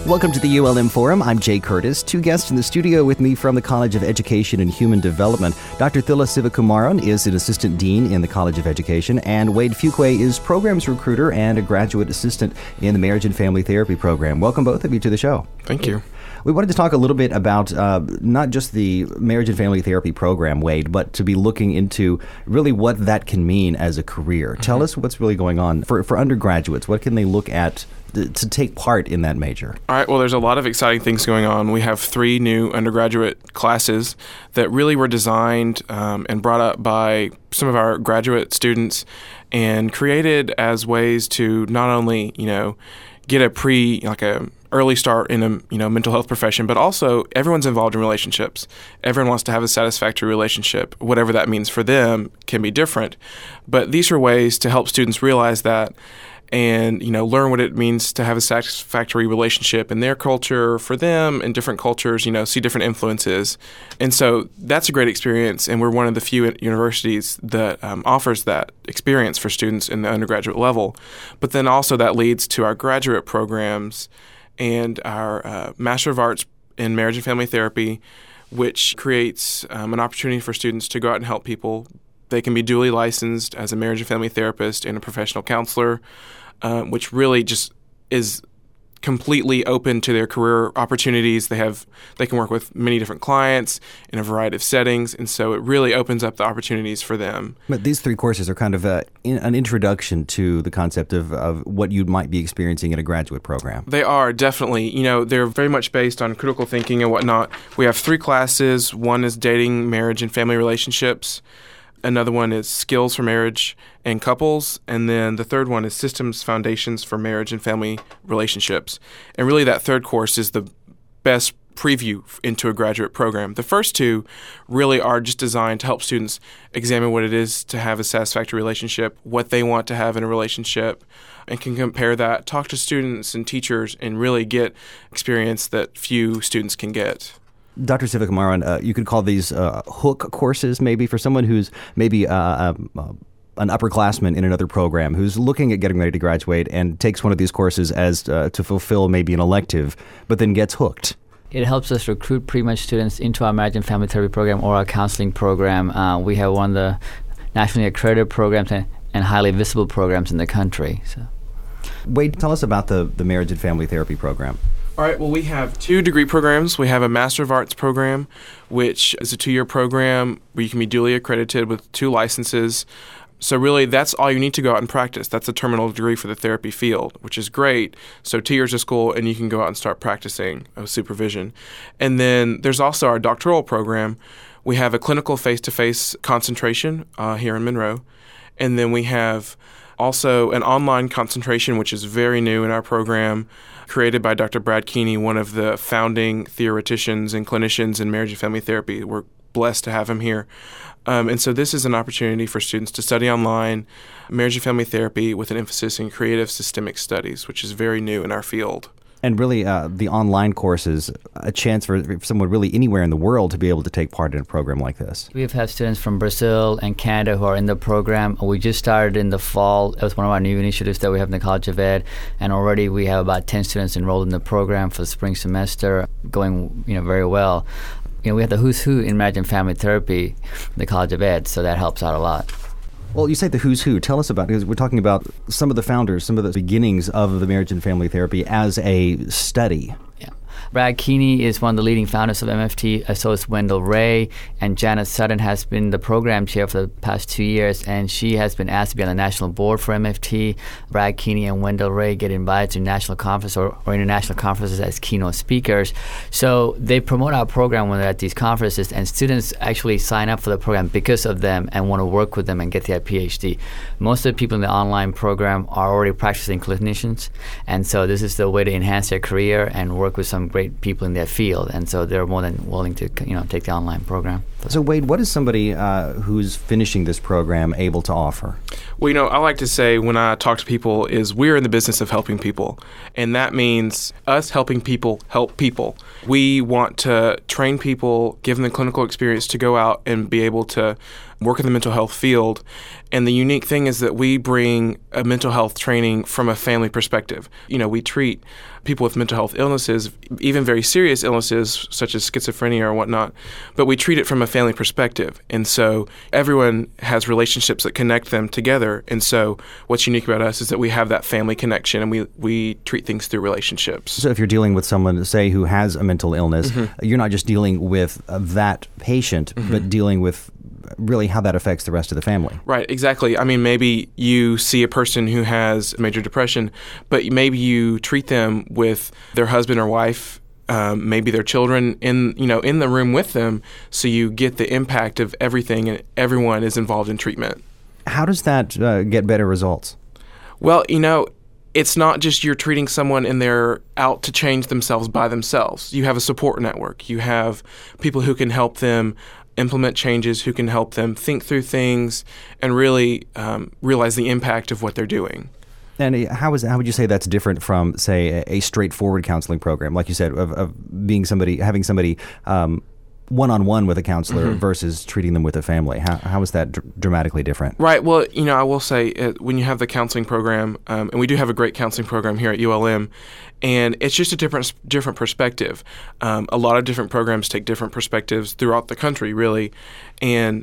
Welcome to the ULM Forum. I'm Jay Curtis. Two guests in the studio with me from the College of Education and Human Development. Dr. Thila Sivakumaran is an assistant dean in the College of Education, and Wade Fuqua is programs recruiter and a graduate assistant in the Marriage and Family Therapy program. Welcome both of you to the show. Thank you. We wanted to talk a little bit about not just the Marriage and Family Therapy program, Wade, but to be looking into really what that can mean as a career. Mm-hmm. Tell us what's really going on for undergraduates. What can they look at to take part in that major? All right, well, there's a lot of exciting things going on. We have 3 new undergraduate classes that really were designed and brought up by some of our graduate students and created as ways to not only, get a early start in a mental health profession, but also everyone's involved in relationships. Everyone wants to have a satisfactory relationship. Whatever that means for them can be different. But these are ways to help students realize that and, learn what it means to have a satisfactory relationship in their culture, for them, in different cultures, see different influences. And so that's a great experience, and we're one of the few universities that offers that experience for students in the undergraduate level. But then also that leads to our graduate programs and our Master of Arts in Marriage and Family Therapy, which creates an opportunity for students to go out and help people. They can be duly licensed as a marriage and family therapist and a professional counselor, which really just is completely open to their career opportunities. They can work with many different clients in a variety of settings, and so it really opens up the opportunities for them. But these 3 courses are kind of an introduction to the concept of what you might be experiencing in a graduate program. They are, definitely. They're very much based on critical thinking and whatnot. We have 3 classes. One is dating, marriage, and family relationships. Another one is skills for marriage and couples. And then the third one is systems foundations for marriage and family relationships. And really that third course is the best preview into a graduate program. The first 2 really are just designed to help students examine what it is to have a satisfactory relationship, what they want to have in a relationship, and can compare that, talk to students and teachers, and really get experience that few students can get. Dr. Sivakumaran, you could call these hook courses maybe for someone who's maybe an upperclassman in another program who's looking at getting ready to graduate and takes one of these courses as to fulfill maybe an elective, but then gets hooked. It helps us recruit pre-med students into our Marriage and Family Therapy program or our counseling program. We have one of the nationally accredited programs and highly visible programs in the country. So, Wade, tell us about the Marriage and Family Therapy program. All right, well, we have 2 degree programs. We have a Master of Arts program, which is a 2-year program where you can be duly accredited with 2 licenses. So really, that's all you need to go out and practice. That's a terminal degree for the therapy field, which is great. So 2 years of school, and you can go out and start practicing supervision. And then there's also our doctoral program. We have a clinical face-to-face concentration here in Monroe. And then we have also an online concentration, which is very new in our program, created by Dr. Brad Keeney, one of the founding theoreticians and clinicians in marriage and family therapy. We're blessed to have him here. And so this is an opportunity for students to study online marriage and family therapy with an emphasis in creative systemic studies, which is very new in our field. And really, the online course is a chance for someone really anywhere in the world to be able to take part in a program like this. We've had students from Brazil and Canada who are in the program. We just started in the fall. It was one of our new initiatives that we have in the College of Ed, and already we have about 10 students enrolled in the program for the spring semester, going very well. We have the who's who in marriage and family therapy in the College of Ed, so that helps out a lot. Well, you say the who's who. Tell us about it, because we're talking about some of the founders, some of the beginnings of the marriage and family therapy as a study. Yeah. Brad Keeney is one of the leading founders of MFT, so is Wendell Ray, and Janet Sutton has been the program chair for the past 2 years, and she has been asked to be on the national board for MFT. Brad Keeney and Wendell Ray get invited to national conference or international conferences as keynote speakers. So they promote our program when they're at these conferences, and students actually sign up for the program because of them and want to work with them and get their PhD. Most of the people in the online program are already practicing clinicians, and so this is the way to enhance their career and work with some great people in their field, and so they're more than willing to take the online program. So Wade, what is somebody who's finishing this program able to offer? Well, I like to say when I talk to people is we're in the business of helping people, and that means us helping people help people. We want to train people, give them the clinical experience to go out and be able to work in the mental health field. And the unique thing is that we bring a mental health training from a family perspective. We treat people with mental health illnesses, even very serious illnesses such as schizophrenia or whatnot, but we treat it from a family perspective. And so everyone has relationships that connect them together. And so what's unique about us is that we have that family connection, and we treat things through relationships. So if you're dealing with someone, say, who has a mental illness, you're not just dealing with that patient, but dealing with really how that affects the rest of the family. Right, exactly. I mean, maybe you see a person who has major depression, but maybe you treat them with their husband or wife, maybe their children in the room with them, so you get the impact of everything, and everyone is involved in treatment. How does that get better results? Well, it's not just you're treating someone and they're out to change themselves by themselves. You have a support network. You have people who can help them implement changes, who can help them think through things and really realize the impact of what they're doing. And how would you say that's different from, say, a straightforward counseling program, like you said, of having somebody one-on-one with a counselor versus treating them with a family? How is that dramatically different? Right. Well, I will say when you have the counseling program, and we do have a great counseling program here at ULM, and it's just a different perspective. A lot of different programs take different perspectives throughout the country, really, and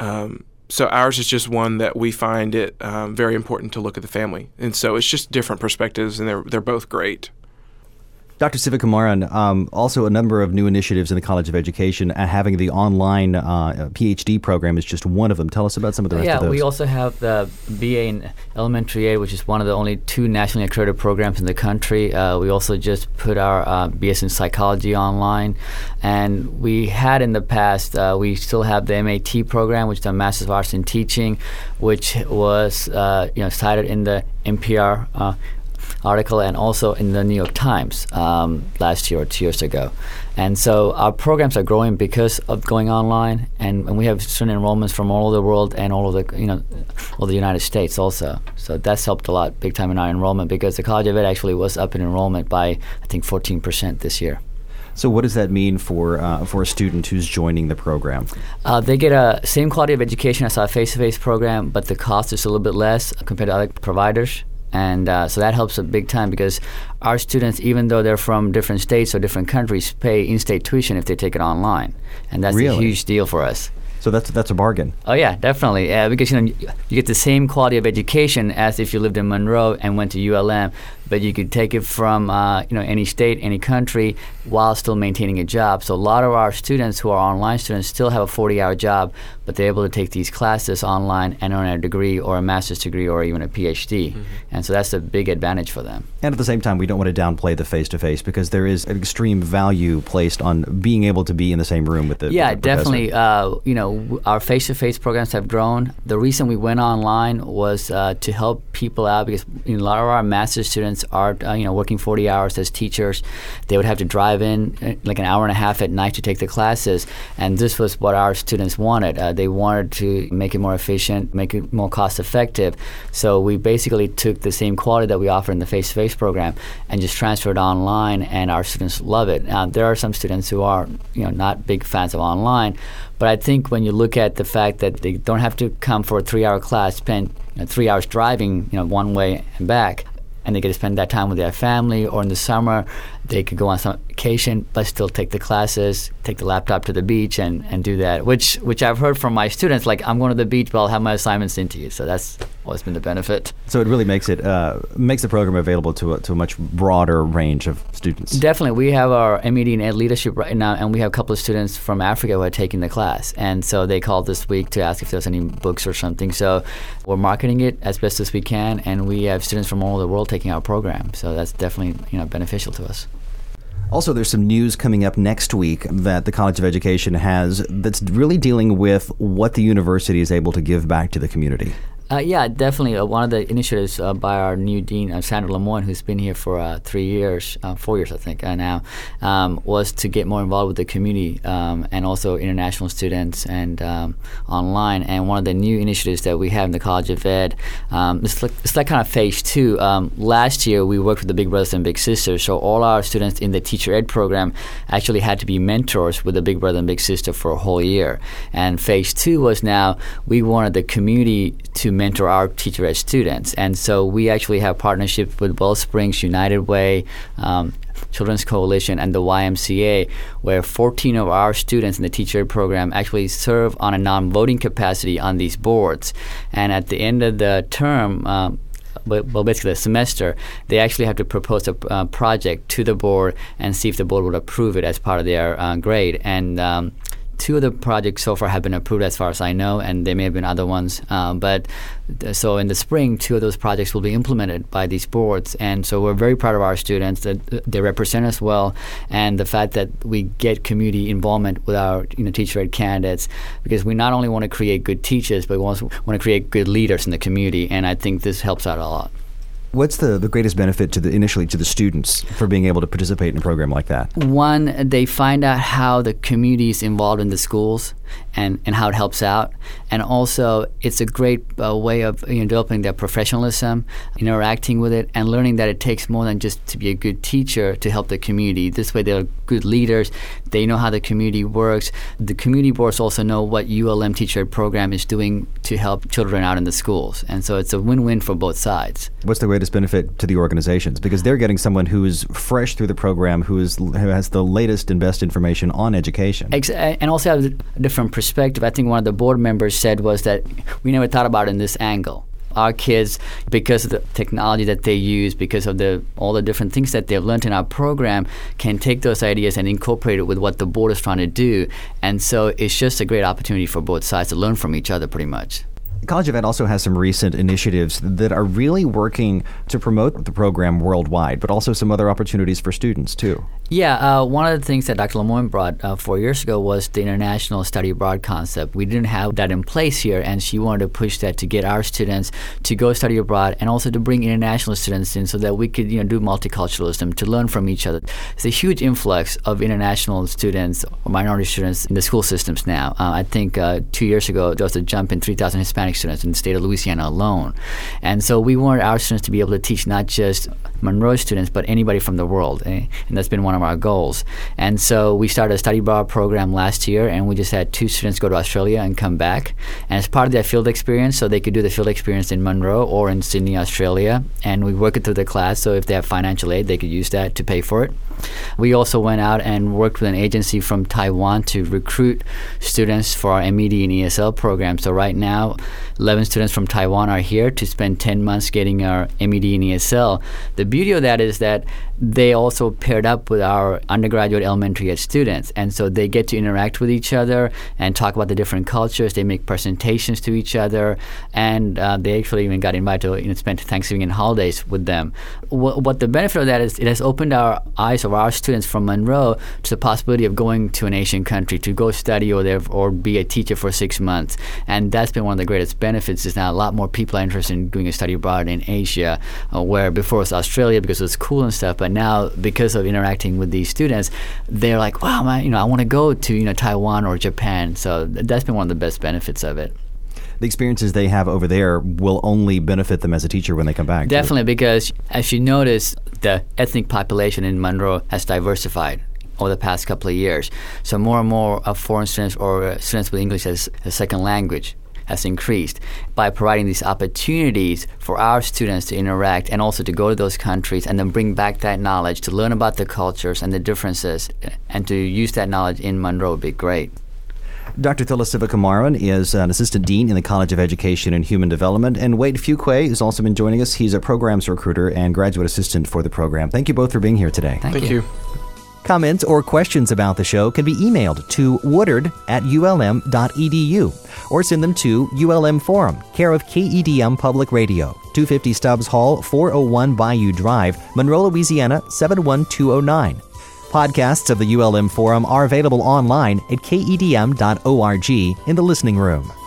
so ours is just one that we find it very important to look at the family, and so it's just different perspectives, and they're both great. Dr. Sivakumaran, also a number of new initiatives in the College of Education. Having the online PhD program is just one of them. Tell us about some of the rest of those. Yeah, we also have the BA in Elementary Aid, which is one of the only 2 nationally accredited programs in the country. We also just put our BS in Psychology online. And we had in the past, we still have the MAT program, which is the Master's of Arts in Teaching, which was cited in the NPR article and also in the New York Times last year or 2 years ago. And so our programs are growing because of going online, and we have student enrollments from all over the world and all of the United States also. So that's helped a lot, big time in our enrollment, because the College of Ed actually was up in enrollment by, I think, 14% this year. So what does that mean for a student who's joining the program? They get a same quality of education as our face-to-face program, but the cost is a little bit less compared to other providers. And so that helps a big time, because our students, even though they're from different states or different countries, pay in-state tuition if they take it online. And that's a huge deal for us. So that's a bargain. Oh, yeah, definitely. Because you get the same quality of education as if you lived in Monroe and went to ULM, but you could take it from any state, any country, while still maintaining a job. So a lot of our students who are online students still have a 40-hour job, but they're able to take these classes online and earn a degree or a master's degree or even a PhD. And so that's a big advantage for them. And at the same time, we don't want to downplay the face-to-face, because there is an extreme value placed on being able to be in the same room with the definitely. Our face-to-face programs have grown. The reason we went online was to help people out, because a lot of our master's students are working 40 hours as teachers. They would have to drive in like an hour and a half at night to take the classes, and this was what our students wanted. They wanted to make it more efficient, make it more cost effective. So we basically took the same quality that we offer in the face-to-face program and just transferred online, and our students love it. Now, there are some students who are not big fans of online, but I think when you look at the fact that they don't have to come for a 3-hour class, spend 3 hours driving one way and back, and they get to spend that time with their family, or in the summer they could go on some vacation but still take the classes, take the laptop to the beach and do that, which I've heard from my students, like, I'm going to the beach but I'll have my assignments into you. So that's always been the benefit. So it really makes the program available to a much broader range of students. Definitely. We have our MED in Ed Leadership right now, and we have a couple of students from Africa who are taking the class, and so they called this week to ask if there's any books or something. So we're marketing it as best as we can, and we have students from all over the world taking our program, so that's definitely beneficial to us. Also, there's some news coming up next week that the College of Education has that's really dealing with what the university is able to give back to the community. Yeah, definitely. One of the initiatives by our new dean, Sandra Lemoyne, who's been here for 4 years, I think, now, was to get more involved with the community and also international students and online. And one of the new initiatives that we have in the College of Ed, it's like kind of phase 2. Last year, we worked with the Big Brothers and Big Sisters, so all our students in the Teacher Ed program actually had to be mentors with the Big Brother and Big Sister for a whole year. And phase 2 was now we wanted the community to mentor our Teacher Ed students. And so we actually have partnerships with Wellsprings, United Way, Children's Coalition, and the YMCA, where 14 of our students in the Teacher Ed program actually serve on a non-voting capacity on these boards. And at the end of the term, basically the semester, they actually have to propose a project to the board and see if the board would approve it as part of their grade. And 2 of the projects so far have been approved as far as I know, and there may have been other ones. So in the spring, 2 of those projects will be implemented by these boards. And so we're very proud of our students that they represent us well, and the fact that we get community involvement with our Teacher Ed candidates, because we not only want to create good teachers, but we also want to create good leaders in the community. And I think this helps out a lot. What's the greatest benefit initially to the students for being able to participate in a program like that? One, they find out how the community is involved in the schools and how it helps out. And also, it's a great way of developing their professionalism, interacting with it, and learning that it takes more than just to be a good teacher to help the community. This way, they're good leaders. They know how the community works. The community boards also know what ULM Teacher Ed program is doing to help children out in the schools. And so it's a win-win for both sides. What's the greatest benefit to the organizations? Because they're getting someone who is fresh through the program, who has the latest and best information on education. And also have a different perspective. I think one of the board members said was that we never thought about it in this angle. Our kids, because of the technology that they use, because of all the different things that they've learned in our program, can take those ideas and incorporate it with what the board is trying to do. And so it's just a great opportunity for both sides to learn from each other pretty much. College of Ed also has some recent initiatives that are really working to promote the program worldwide, but also some other opportunities for students too. Yeah, one of the things that Dr. Lemoyne brought 4 years ago was the international study abroad concept. We didn't have that in place here, and she wanted to push that to get our students to go study abroad and also to bring international students in so that we could do multiculturalism, to learn from each other. It's a huge influx of international students or minority students in the school systems now. I think 2 years ago, there was a jump in 3,000 Hispanic students in the state of Louisiana alone. And so we wanted our students to be able to teach not just Monroe students, but anybody from the world. And that's been one of our goals. And so we started a study abroad program last year, and we just had 2 students go to Australia and come back. And as part of their field experience, so they could do the field experience in Monroe or in Sydney, Australia. And we work it through the class, so if they have financial aid, they could use that to pay for it. We also went out and worked with an agency from Taiwan to recruit students for our MED and ESL program. So right now, 11 students from Taiwan are here to spend 10 months getting our MED and ESL. The beauty of that is that they also paired up with our undergraduate elementary ed students. And so they get to interact with each other and talk about the different cultures. They make presentations to each other. And they actually even got invited to spend Thanksgiving and holidays with them. What the benefit of that is, it has opened our eyes of our students from Monroe to the possibility of going to an Asian country to go study or be a teacher for 6 months. And that's been one of the greatest benefits, is now a lot more people are interested in doing a study abroad in Asia, where before it was Australia because it was cool and stuff. But now, because of interacting with these students, they're like, wow, man, I want to go to Taiwan or Japan. So that's been one of the best benefits of it. The experiences they have over there will only benefit them as a teacher when they come back. Definitely, because as you notice, the ethnic population in Monroe has diversified over the past couple of years. So more and more of foreign students or students with English as a second language has increased. By providing these opportunities for our students to interact and also to go to those countries and then bring back that knowledge to learn about the cultures and the differences and to use that knowledge in Monroe would be great. Dr. Thilla Sivakumaran is an assistant dean in the College of Education and Human Development, and Wade Fuqua has also been joining us. He's a programs recruiter and graduate assistant for the program. Thank you both for being here today. Thank you. Comments or questions about the show can be emailed to woodard@ulm.edu or send them to ULM Forum, care of KEDM Public Radio, 250 Stubbs Hall, 401 Bayou Drive, Monroe, Louisiana, 71209. Podcasts of the ULM Forum are available online at kedm.org in the listening room.